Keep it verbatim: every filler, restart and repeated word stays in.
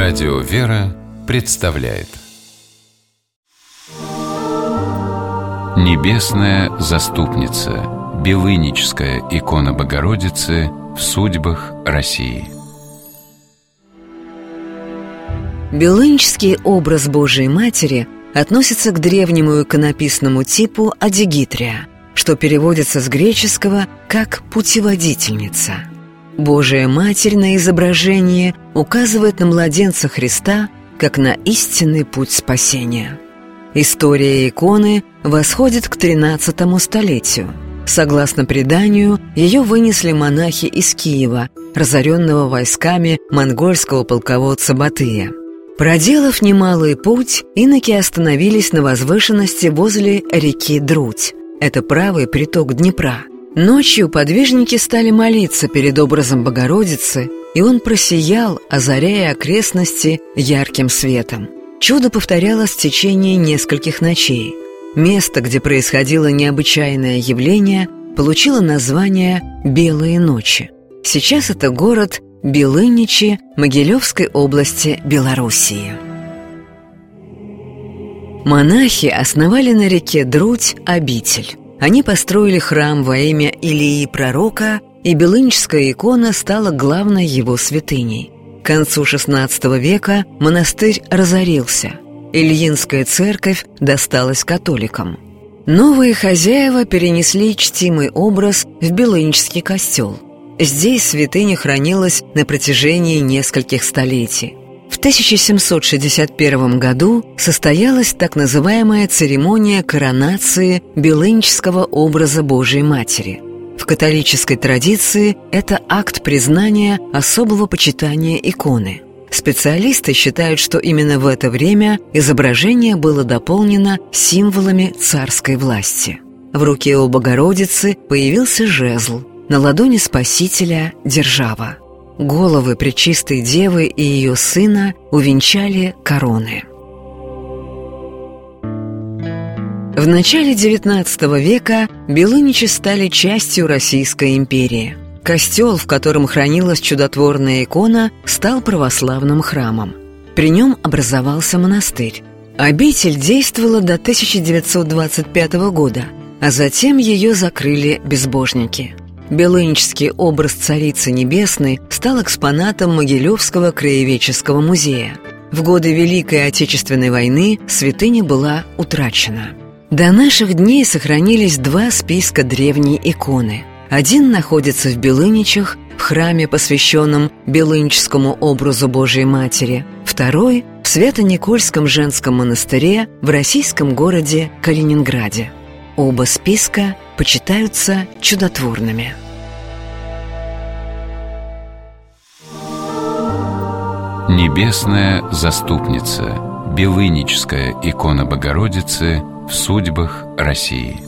Радио «Вера» представляет Небесная заступница, Белыническая икона Богородицы в судьбах России. Белынический образ Божией Матери относится к древнему иконописному типу адигитрия, что переводится с греческого как «путеводительница». Божия Матерь на изображении указывает на младенца Христа как на истинный путь спасения. История иконы восходит к тринадцатому столетию. Согласно преданию, ее вынесли монахи из Киева, разоренного войсками монгольского полководца Батыя. Проделав немалый путь, иноки остановились на возвышенности возле реки Друдь. Это правый приток Днепра. Ночью подвижники стали молиться перед образом Богородицы, и он просиял, озаряя окрестности ярким светом. Чудо повторялось в течение нескольких ночей. Место, где происходило необычайное явление, получило название «Белые ночи». Сейчас это город Белыничи Могилевской области Белоруссии. Монахи основали на реке Друдь обитель. Они построили храм во имя Илии Пророка, и Белыническая икона стала главной его святыней. К концу шестнадцатого века монастырь разорился. Ильинская церковь досталась католикам. Новые хозяева перенесли чтимый образ в Белынический костел. Здесь святыня хранилась на протяжении нескольких столетий. В тысяча семьсот шестьдесят первом году состоялась так называемая церемония коронации Белынического образа Божией Матери. В католической традиции это акт признания особого почитания иконы. Специалисты считают, что именно в это время изображение было дополнено символами царской власти. В руке у Богородицы появился жезл, на ладони Спасителя – держава. Головы Пречистой Девы и ее сына увенчали короны. В начале девятнадцатого века Белыничи стали частью Российской империи. Костел, в котором хранилась чудотворная икона, стал православным храмом. При нем образовался монастырь. Обитель действовала до тысяча девятьсот двадцать пятого года, а затем ее закрыли безбожники. Белынический образ Царицы Небесной стал экспонатом Могилевского краеведческого музея. В годы Великой Отечественной войны святыня была утрачена. До наших дней сохранились два списка древней иконы. Один находится в Белыничах, в храме, посвященном Белыническому образу Божией Матери. Второй – в Свято-Никольском женском монастыре в российском городе Калининграде. Оба списка почитаются чудотворными. Небесная заступница, Белыническая икона Богородицы в судьбах России.